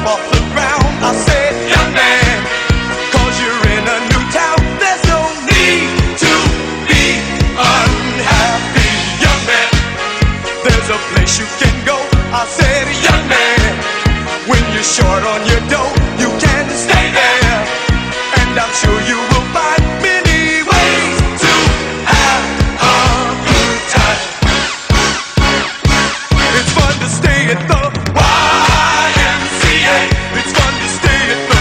off the ground. I said, young man, 'cause you're in a new town. There's no need to be unhappy, young man. There's a place you can go. I said, young man, when you're short on your dough, you can stay there, and I'm sure you will find many ways to have a good time. It's fun to stay at the YMCA. It's fun to stay at the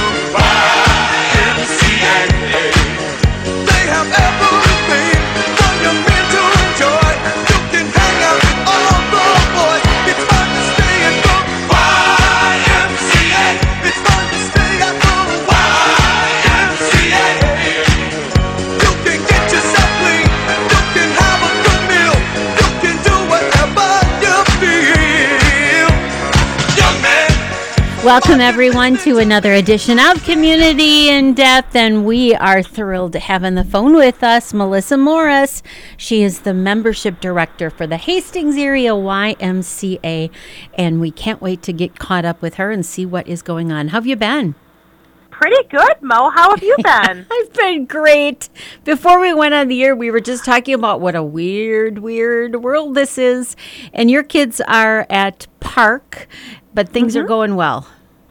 YMCA. They have everything for young men to enjoy. You can hang out with all the boys. It's fun to stay at the YMCA. It's fun to stay at the YMCA. You can get yourself clean. You can have a good meal. You can do whatever you feel. Young man. Welcome, everyone, to another edition of Community in Depth, and we are thrilled to have on the phone with us Melissa Morris. She is the membership director for the Hastings Area YMCA, and we can't wait to get caught up with her and see what is going on. How have you been? Pretty good, Mo. How have you been? I've been great. Before we went on the air, we were just talking about what a weird world this is, and your kids are at Park, but things are going well.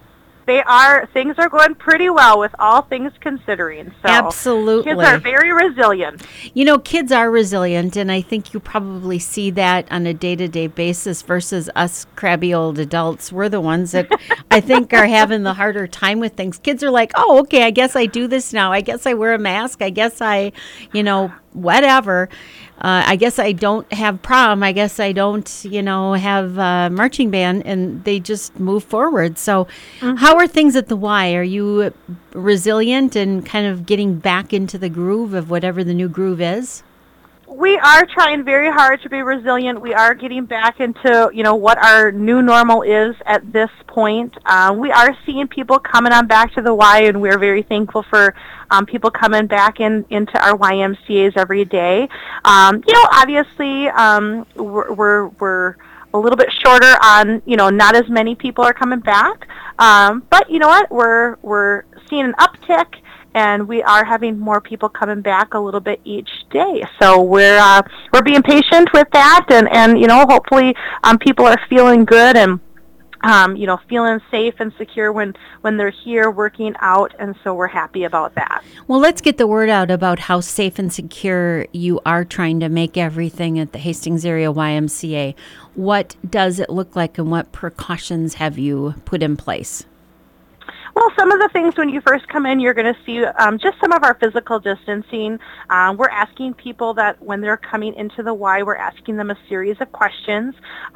Things are going pretty well with all things considering. So Absolutely. Kids are very resilient. You know, kids are resilient, and I think you probably see that on a day-to-day basis versus us crabby old adults. We're the ones that I think are having the harder time with things. Kids are like, oh, okay, I guess I do this now. I guess I wear a mask. I guess I, whatever. I guess I don't have prom. I guess I don't, have marching band, and they just move forward. So how are things at the Y? Are you resilient and kind of getting back into the groove of whatever the new groove is? We are trying very hard to be resilient. We are getting back into, what our new normal is at this point. We are seeing people coming on back to the Y, and we're very thankful for people coming back into our YMCAs every day. Obviously, we're a little bit shorter on, not as many people are coming back. But you know what? We're seeing an uptick, and we are having more people coming back a little bit each day. So we're being patient with that, and hopefully people are feeling good and feeling safe and secure when they're here working out, and so we're happy about that. Well, let's get the word out about how safe and secure you are trying to make everything at the Hastings Area YMCA. What does it look like, and what precautions have you put in place? Well, some of the things when you first come in, you're going to see just some of our physical distancing. We're asking people that when they're coming into the Y, we're asking them a series of questions,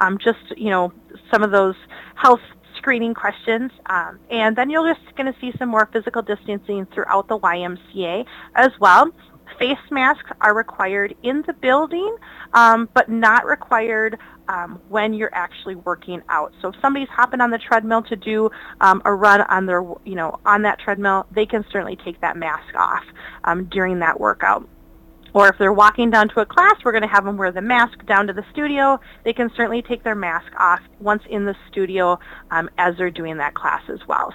some of those health screening questions. And then you're just going to see some more physical distancing throughout the YMCA as well. Face masks are required in the building, but not required when you're actually working out. So if somebody's hopping on the treadmill to do a run on their, on that treadmill, they can certainly take that mask off during that workout. Or if they're walking down to a class, we're going to have them wear the mask down to the studio. They can certainly take their mask off once in the studio as they're doing that class as well.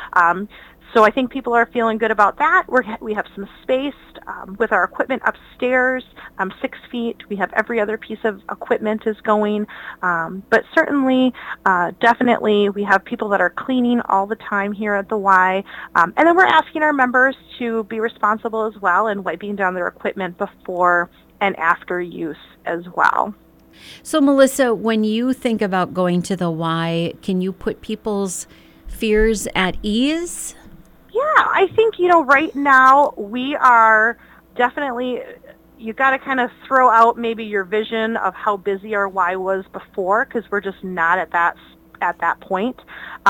So I think people are feeling good about that. We have some space with our equipment upstairs, 6 feet. We have every other piece of equipment is going. But certainly, definitely, we have people that are cleaning all the time here at the Y. And then we're asking our members to be responsible as well and wiping down their equipment before and after use as well. So, Melissa, when you think about going to the Y, can you put people's fears at ease? Yeah, I think, right now we are definitely, you got to kind of throw out maybe your vision of how busy our Y was before, because we're just not at that point.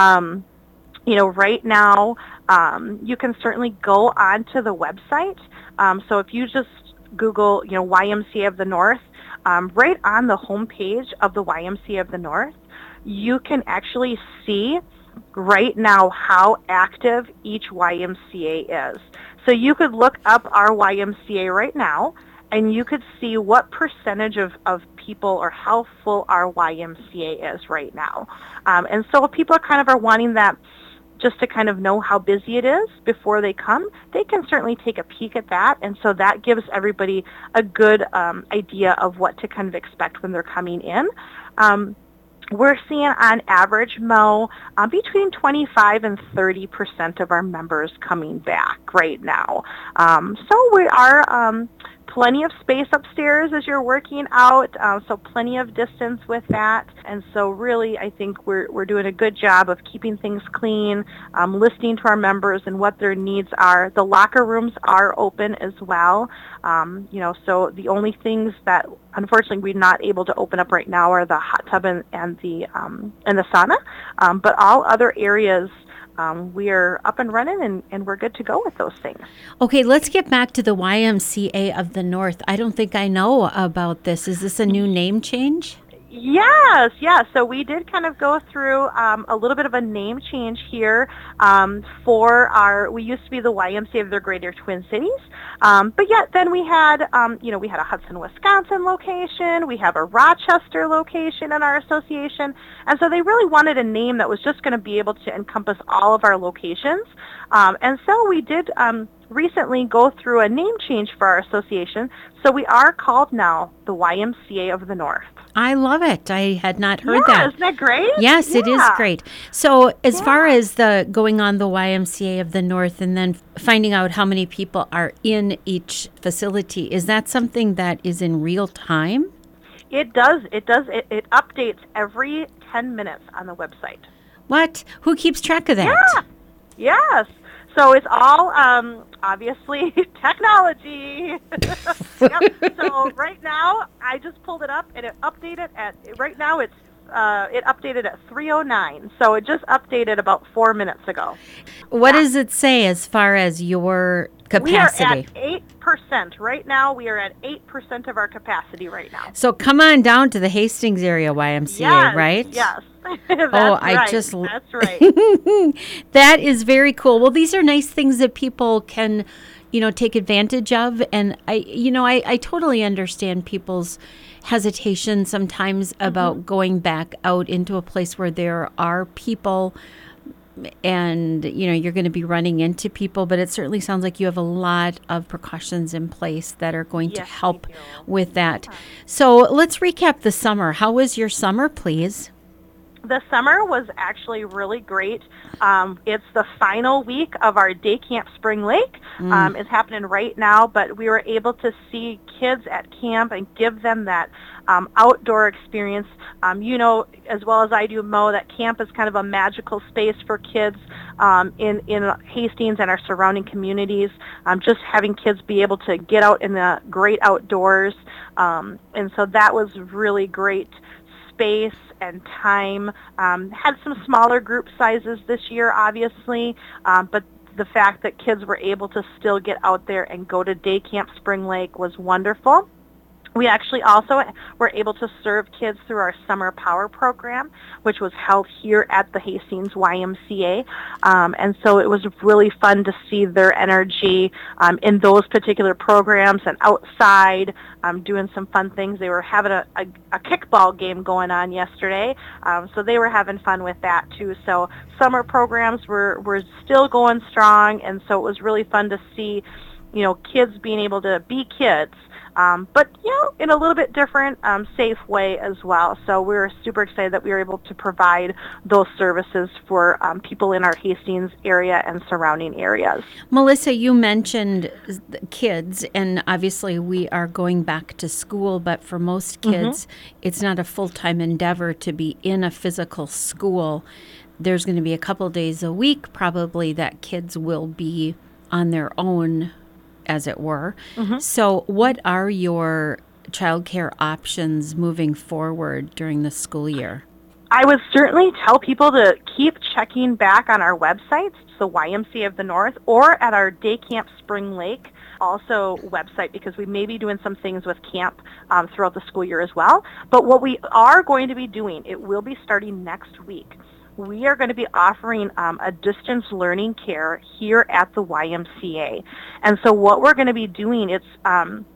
Right now, you can certainly go onto the website. So if you just Google, YMCA of the North, right on the homepage of the YMCA of the North, you can actually see right now how active each YMCA is. So you could look up our YMCA right now, and you could see what percentage of people or how full our YMCA is right now. And so people are wanting that just to kind of know how busy it is before they come, they can certainly take a peek at that. And so that gives everybody a good idea of what to kind of expect when they're coming in. We're seeing on average, Mo, between 25 and 30% of our members coming back right now. So we are plenty of space upstairs as you're working out, so plenty of distance with that. And so really, I think we're doing a good job of keeping things clean, listening to our members and what their needs are. The locker rooms are open as well. So the only things that unfortunately we're not able to open up right now are the hot tub and the sauna. But all other areas, we're up and running and we're good to go with those things. Okay, let's get back to the YMCA of the North. I don't think I know about this. Is this a new name change? Yes. So we did kind of go through a little bit of a name change here we used to be the YMCA of the Greater Twin Cities, but yet then we had, we had a Hudson, Wisconsin location, we have a Rochester location in our association, and so they really wanted a name that was just going to be able to encompass all of our locations, and so we did recently go through a name change for our association, so we are called now the YMCA of the North. I love it. I had not heard that. Isn't that great? Yes, it is great. So as far as the going on the YMCA of the North and then finding out how many people are in each facility, is that something that is in real time? It does. It updates every 10 minutes on the website. What? Who keeps track of that? Yeah. Yes. So it's all, obviously, technology. Yep. So right now, I just pulled it up, and it updated right now it updated at 3:09. So it just updated about 4 minutes ago. What does it say as far as your capacity? We are at 8%. Right now, we are at 8% of our capacity right now. So come on down to the Hastings area YMCA, right? Yes. That's right. That is very cool. Well, these are nice things that people can, take advantage of. And I totally understand people's hesitation sometimes about going back out into a place where there are people and, you're going to be running into people. But it certainly sounds like you have a lot of precautions in place that are going to help with that. Yeah. So let's recap the summer. How was your summer, please? The summer was actually really great. It's the final week of our Day Camp Spring Lake. It's happening right now, but we were able to see kids at camp and give them that outdoor experience. As well as I do, Mo, that camp is kind of a magical space for kids in Hastings and our surrounding communities. Just having kids be able to get out in the great outdoors. And so that was really great space and time. Had some smaller group sizes this year, obviously, but the fact that kids were able to still get out there and go to Day Camp Spring Lake was wonderful. We actually also were able to serve kids through our Summer Power program, which was held here at the Hastings YMCA. And so it was really fun to see their energy in those particular programs and outside doing some fun things. They were having a kickball game going on yesterday, so they were having fun with that too. So summer programs were still going strong, and so it was really fun to see, kids being able to be kids. But, in a little bit different, safe way as well. So we were super excited that we were able to provide those services for people in our Hastings area and surrounding areas. Melissa, you mentioned kids, and obviously we are going back to school, but for most kids, it's not a full-time endeavor to be in a physical school. There's going to be a couple days a week probably that kids will be on their own, as it were. So what are your childcare options moving forward during the school year? I would certainly tell people to keep checking back on our websites, the YMCA of the North, or at our Day Camp Spring Lake also website, because we may be doing some things with camp throughout the school year as well. But what we are going to be doing, it will be starting next week. We are going to be offering a distance learning care here at the YMCA. And so what we're going to be doing, it's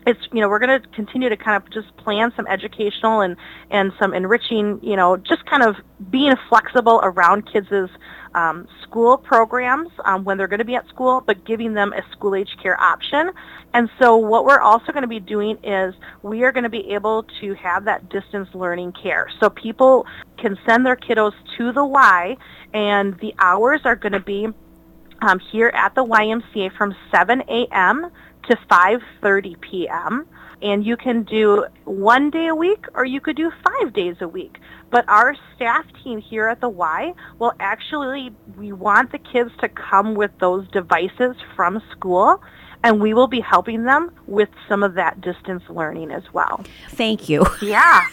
it's, we're going to continue to kind of just plan some educational and some enriching, just kind of being flexible around kids' school programs when they're going to be at school, but giving them a school age care option. And so what we're also going to be doing is we are going to be able to have that distance learning care. So people can send their kiddos to the Y, and the hours are going to be here at the YMCA from 7 a.m. to 5:30 p.m. And you can do 1 day a week or you could do 5 days a week. But our staff team here at the Y will actually, we want the kids to come with those devices from school, and we will be helping them with some of that distance learning as well. Thank you. Yeah.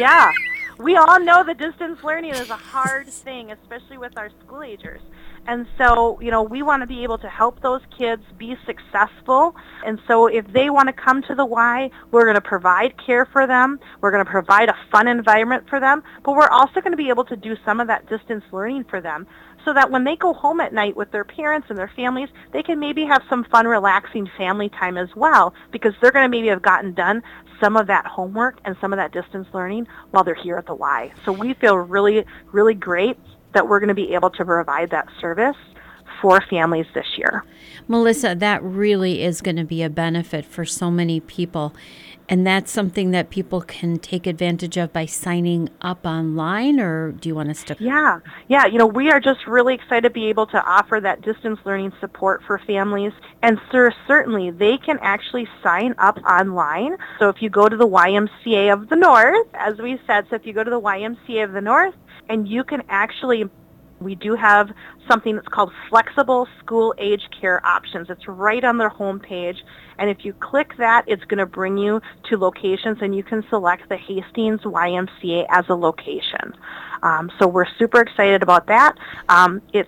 We all know that distance learning is a hard thing, especially with our school agers. And so, we want to be able to help those kids be successful. And so if they want to come to the Y, we're going to provide care for them. We're going to provide a fun environment for them. But we're also going to be able to do some of that distance learning for them so that when they go home at night with their parents and their families, they can maybe have some fun, relaxing family time as well, because they're going to maybe have gotten done some of that homework and some of that distance learning while they're here at the Y. So we feel really, really great that we're going to be able to provide that service for families this year. Melissa, that really is going to be a benefit for so many people. And that's something that people can take advantage of by signing up online, or do you want us to? Yeah. We are just really excited to be able to offer that distance learning support for families. And certainly they can actually sign up online. So if you go to the YMCA of the North, as we said, so if you go to the YMCA of the North, and you can actually, we do have something that's called Flexible School Age Care Options. It's right on their homepage. And if you click that, it's going to bring you to locations, and you can select the Hastings YMCA as a location. So we're super excited about that. It's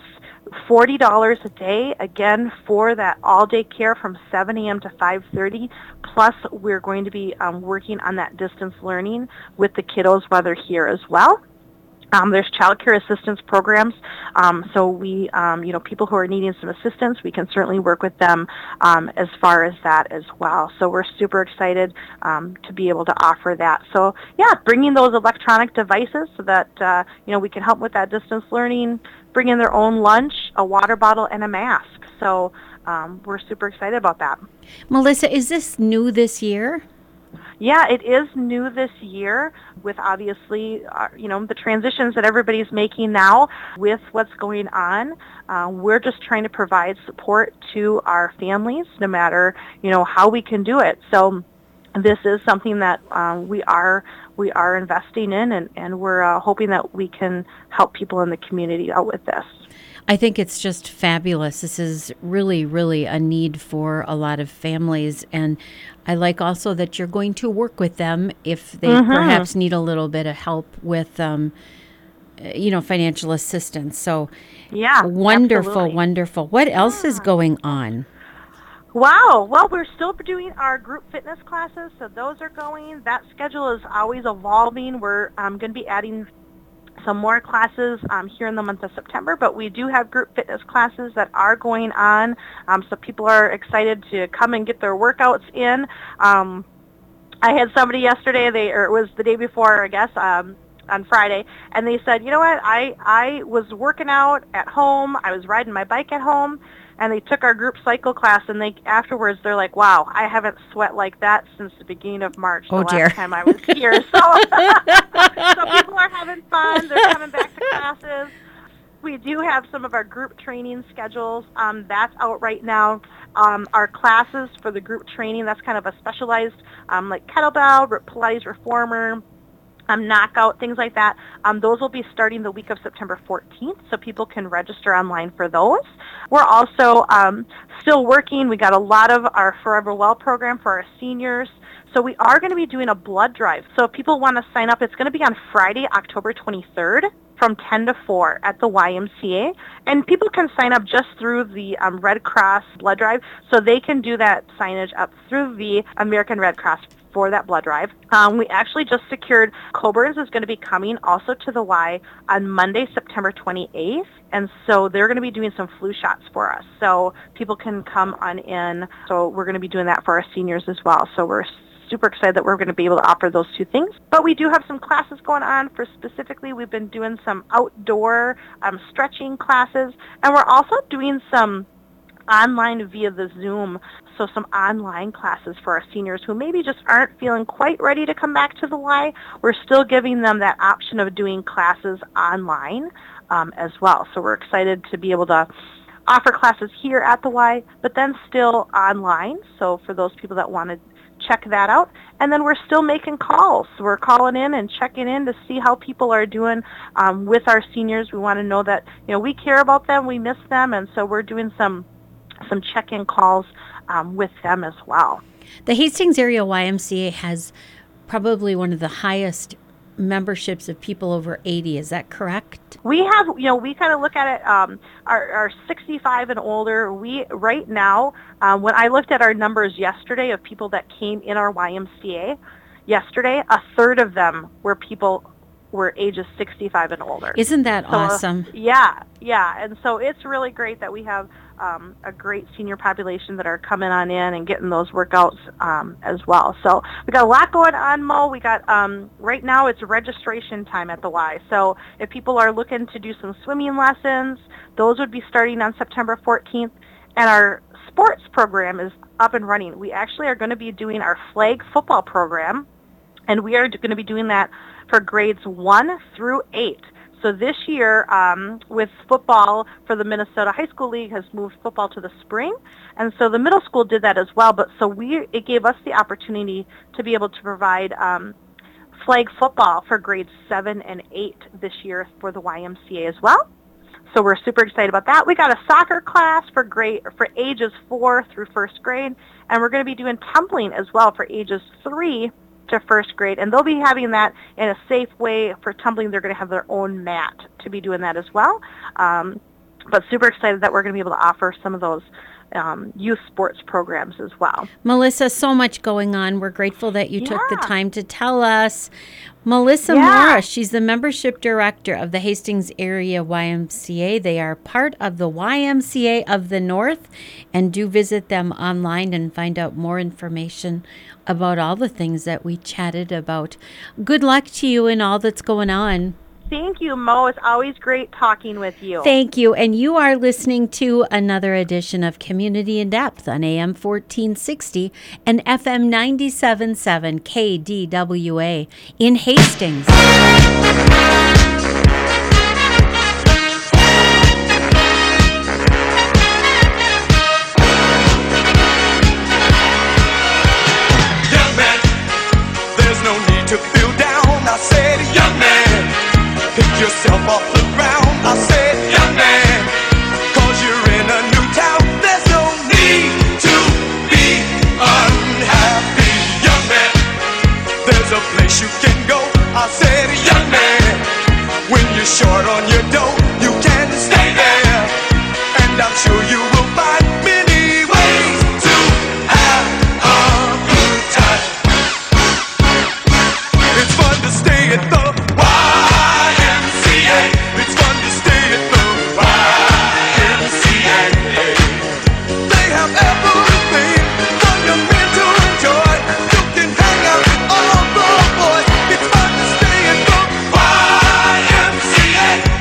$40 a day, again, for that all-day care from 7 a.m. to 5:30. Plus, we're going to be working on that distance learning with the kiddos while they're here as well. There's child care assistance programs, so we, people who are needing some assistance, we can certainly work with them as far as that as well. So we're super excited to be able to offer that. So bringing those electronic devices so that we can help with that distance learning, bring in their own lunch, a water bottle, and a mask. So we're super excited about that. Melissa, is this new this year? Yeah, it is new this year with obviously, the transitions that everybody's making now with what's going on. We're just trying to provide support to our families no matter, how we can do it. So this is something that we are investing in, and we're hoping that we can help people in the community out with this. I think it's just fabulous. This is really, really a need for a lot of families. And I like also that you're going to work with them if they perhaps need a little bit of help with, financial assistance. So wonderful, absolutely. Wonderful. What else is going on? Wow. Well, we're still doing our group fitness classes, so those are going. That schedule is always evolving. We're going to be adding some more classes here in the month of September, but we do have group fitness classes that are going on, so people are excited to come and get their workouts in. I had somebody yesterday, it was the day before, I guess, on Friday, and they said, you know what, I was working out at home, I was riding my bike at home, and they took our group cycle class, and afterwards they're like, wow, I haven't sweat like that since the beginning of March, the last time I was here. So people are having fun. They're coming back to classes. We do have some of our group training schedules. That's out right now. Our classes for the group training, that's kind of a specialized, like kettlebell, Pilates reformer, knockout, things like that. Those will be starting the week of September 14th, so people can register online for those. We're also still working. We got a lot of our Forever Well program for our seniors. So we are going to be doing a blood drive. So if people want to sign up, it's going to be on Friday, October 23rd from 10 to 4 at the YMCA. And people can sign up just through the Red Cross blood drive. So they can do that signage up through the American Red Cross for that blood drive. We actually just secured Coburn's is going to be coming also to the Y on Monday, September 28th. And so they're going to be doing some flu shots for us. So people can come on in. So we're going to be doing that for our seniors as well. So we're super excited that we're going to be able to offer those two things. But we do have some classes going on for specifically, we've been doing some outdoor stretching classes. And we're also doing some online via the Zoom, so some online classes for our seniors who maybe just aren't feeling quite ready to come back to the Y. We're still giving them that option of doing classes online as well. So we're excited to be able to offer classes here at the Y, but then still online. So for those people that want to check that out. And then we're still making calls. So we're calling in and checking in to see how people are doing with our seniors. We want to know that, we care about them, we miss them, and so we're doing some check-in calls with them as well. The Hastings Area YMCA has probably one of the highest memberships of people over 80. Is that correct? We have, we kind of look at it, our 65 and older, right now, when I looked at our numbers yesterday of people that came in our YMCA yesterday, a third of them were people were ages 65 and older. Isn't that awesome? Yeah. And so it's really great that we have a great senior population that are coming on in and getting those workouts as well. So we got a lot going on, Mo. We got, right now it's registration time at the Y. So if people are looking to do some swimming lessons, those would be starting on September 14th. And our sports program is up and running. We actually are going to be doing our flag football program, and we are going to be doing that for grades 1 through 8. So this year, with football for the Minnesota High School League has moved football to the spring, and so the middle school did that as well. But so it gave us the opportunity to be able to provide flag football for grades 7 and 8 this year for the YMCA as well. So we're super excited about that. We got a soccer class for ages 4 through first grade, and we're going to be doing tumbling as well for ages 3 to first grade, and they'll be having that in a safe way. For tumbling, they're going to have their own mat to be doing that as well. But super excited that we're going to be able to offer some of those youth sports programs as well. Melissa, so much going on. We're grateful that you took the time to tell us. Melissa Morris, she's the membership director of the Hastings Area YMCA. They are part of the YMCA of the North, and do visit them online and find out more information about all the things that we chatted about. Good luck to you in all that's going on. Thank you, Mo. It's always great talking with you. Thank you. And you are listening to another edition of Community in Depth on AM 1460 and FM 97.7 KDWA in Hastings. Young man, there's no need to feel down. I said, young man, pick yourself off the ground. I said, young man, 'cause you're in a new town. There's no need to be unhappy. Young man, there's a place you can go. I said, young man, when you're short on your dough, you can